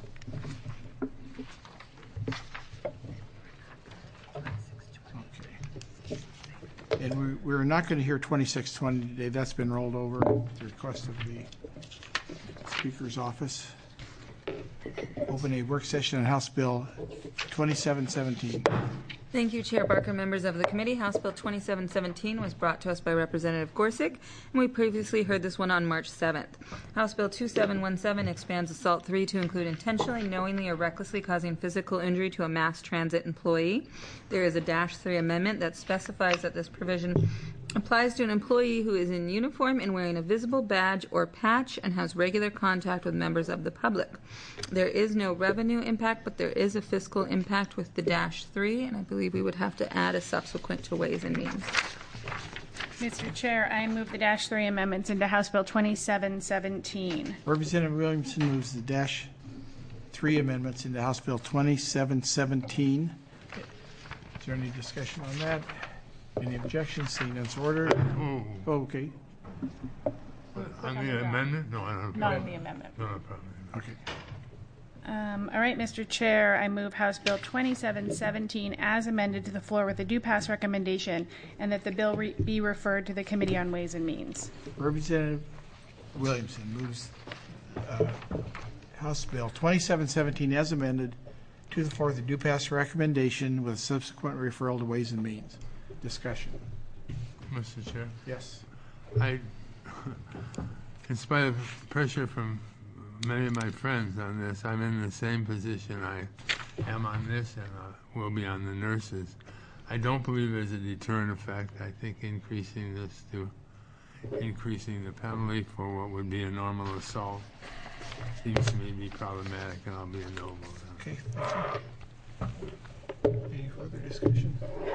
Okay. And we're not going to hear 2620 today. That's been rolled over at the request of the Speaker's office. Open a work session on House Bill 2717. Thank you, Chair Barker, members of the committee. House Bill 2717 was brought to us by Representative Gorsuch, and we previously heard this one on March 7th. House Bill 2717 expands Assault 3 to include intentionally, knowingly, or recklessly causing physical injury to a mass transit employee. There is a -3 amendment that specifies that this provision applies to an employee who is in uniform and wearing a visible badge or patch and has regular contact with members of the public. There is no revenue impact, but there is a fiscal impact with the -3, and I believe we would have to add a subsequent to Ways and Means. Mr. Chair, I move the -3 amendments into House Bill 2717. Representative Williamson moves the -3 amendments into House Bill 2717. Is there any discussion on that? Any objections? Seeing none, so ordered. Oh, okay. On the amendment? No, I don't. Not on the amendment. No problem. Okay. All right, Mr. Chair, I move House Bill 2717 as amended to the floor with a due pass recommendation, and that the bill be referred to the Committee on Ways and Means. Representative Williamson moves House Bill 2717 as amended to the floor with a due pass recommendation with subsequent referral to Ways and Means. Discussion. Mr. Chair? Yes. In spite of pressure from many of my friends on this, I'm in the same position I am on this and will be on the nurses. I don't believe there's a deterrent effect. I think increasing this to increasing the penalty for what would be a normal assault seems to me to be problematic, and I'll be a no vote. Okay, thank you. Any further discussion?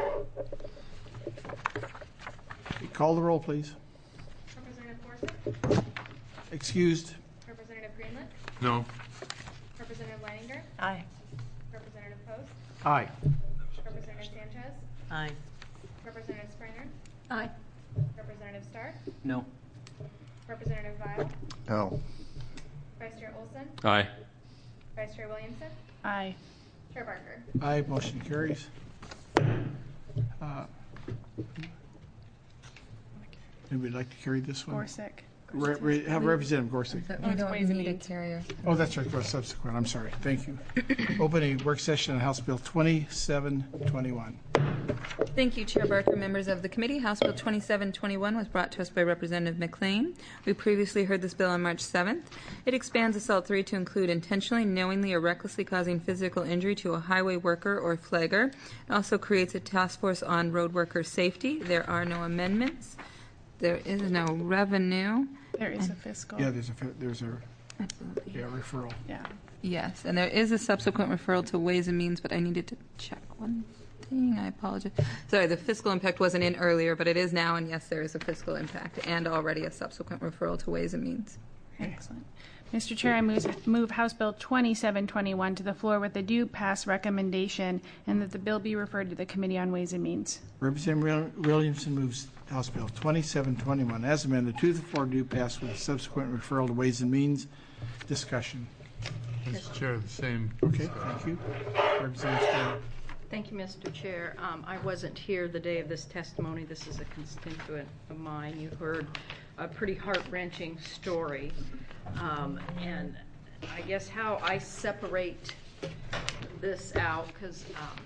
Call the roll, please. Representative Gorsuch? Excused. Representative Greenlick? No. Representative Leininger? Aye. Representative Post? Aye. Representative Sanchez? Aye. Representative Springer? Aye. Representative Stark? No. Representative Vile? No. Vice Chair Olson? Aye. Vice Chair Williamson? Aye. Chair Barker? Aye, motion carries. Anybody like to carry this one? Gorsuch. Have Representative Gorsuch. We don't need a carrier. Oh, that's right, for subsequent. I'm sorry. Thank you. Open a work session on House Bill 2721. Thank you, Chair Barker, members of the committee. House Bill 2721 was brought to us by Representative McLean. We previously heard this bill on March 7th. It expands Assault 3 to include intentionally, knowingly, or recklessly causing physical injury to a highway worker or flagger. It also creates a task force on road worker safety. There are no amendments. There is no revenue. There is a fiscal. Yeah, there's a referral. Yeah. Yes, and there is a subsequent referral to Ways and Means, but I needed to check one thing. I apologize. Sorry, the fiscal impact wasn't in earlier, but it is now, and yes, there is a fiscal impact and already a subsequent referral to Ways and Means. Excellent. Mr. Chair, I move House Bill 2721 to the floor with the due pass recommendation, and that the bill be referred to the Committee on Ways and Means. Representative Williamson moves House Bill 2721 as amended to the floor due pass with a subsequent referral to Ways and Means. Discussion. Mr. Chair, the same. Okay, thank you. Representative Springer. Thank you, Mr. Chair. I wasn't here the day of this testimony. This is a constituent of mine. You heard a pretty heart-wrenching story. And I guess how I separate this out because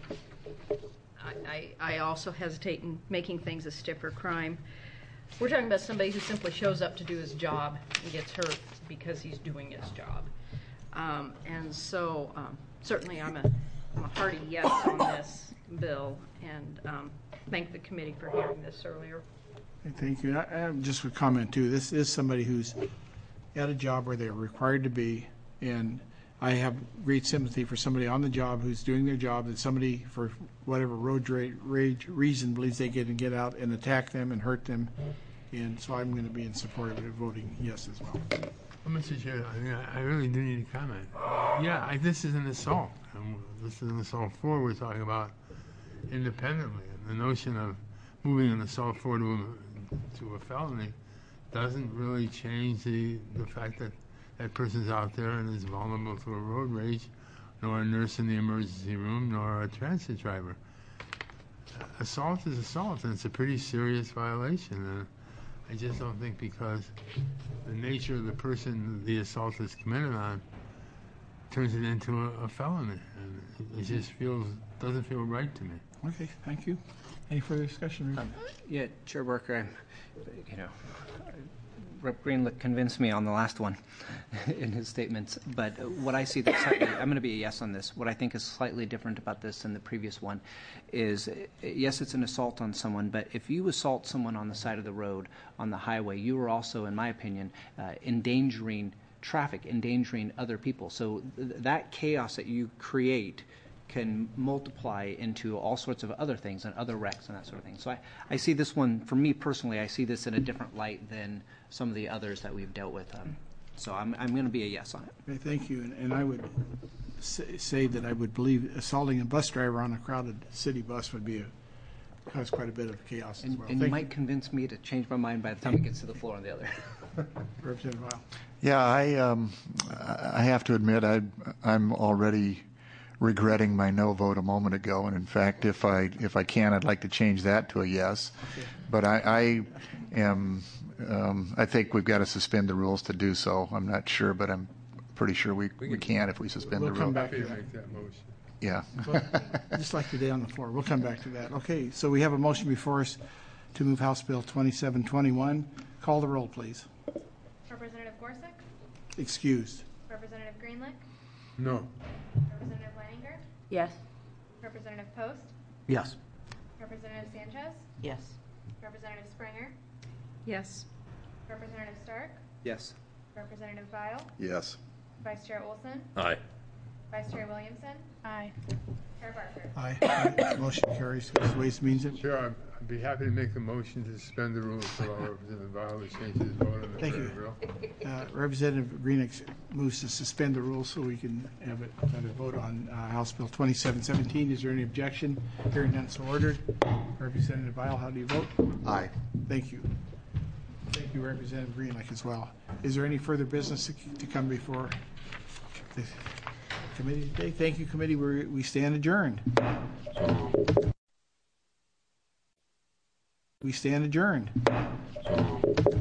I also hesitate in making things a stiffer crime. We're talking about somebody who simply shows up to do his job and gets hurt because he's doing his job. And so certainly I'm a hearty yes on this bill, and thank the committee for hearing this earlier. Thank you. I just would comment too. This is somebody who's at a job where they're required to be, and I have great sympathy for somebody on the job who's doing their job, that somebody for whatever road rage reason believes they can get out and attack them and hurt them, and so I'm going to be in support of it, voting yes as well. Well, Mr. Chair, I really do need to comment. Yeah, this is an assault. This is an assault 4 we're talking about independently. And the notion of moving an assault 4 to a felony doesn't really change the fact that that person's out there and is vulnerable to a road rage, nor a nurse in the emergency room, nor a transit driver. Assault is assault, and it's a pretty serious violation. And I just don't think because the nature of the person the assault is committed on turns it into a felony. And it just doesn't feel right to me. Okay, thank you. Any further discussion? Yeah, Chair Barker, Rep. Greenlick convinced me on the last one in his statements, but what I see that's slightly, I'm going to be a yes on this. What I think is slightly different about this than the previous one is, yes, it's an assault on someone, but if you assault someone on the side of the road, on the highway, you are also, in my opinion, endangering traffic, endangering other people. So that chaos that you create can multiply into all sorts of other things and other wrecks and that sort of thing. So I see this one, for me personally, I see this in a different light than some of the others that we've dealt with. So I'm going to be a yes on it. Okay, thank you. And I would say that I would believe assaulting a bus driver on a crowded city bus would cause quite a bit of chaos as well. And you might convince me to change my mind by the time it gets to the floor on the other. Representative Weil. Yeah, I have to admit I'm already regretting my no vote a moment ago, and in fact, if I can, I'd like to change that to a yes. Okay. But I think we've got to suspend the rules to do so. I'm not sure, but I'm pretty sure we can if we suspend the rules. We'll come back to that. Make that motion. Yeah. Just like today on the floor. We'll come back to that. Okay, so we have a motion before us to move House Bill 2721. Call the roll, please. Representative Gorsuch? Excused. Representative Greenlick? No. Representative Leininger? Yes. Representative Post? Yes. Representative Sanchez? Yes. Representative Springer? Yes. Representative Stark? Yes. Representative Weil? Yes. Vice Chair Olson? Aye. Vice Chair Williamson? Aye. Chair Barker? Aye. Motion carries. Ways means it. Sure, I'd be happy to make the motion to suspend the rules to allow Representative Weil to change his vote on the Thank third you. bill. Representative Greenlick moves to suspend the rules so we can have a vote on House Bill 2717. Is there any objection? Hearing none, so ordered. Representative Weil, how do you vote? Aye. Thank you. Thank you, Representative Greenlick, as well. Is there any further business to come before the committee today? Thank you, committee. We stand adjourned. We stand adjourned.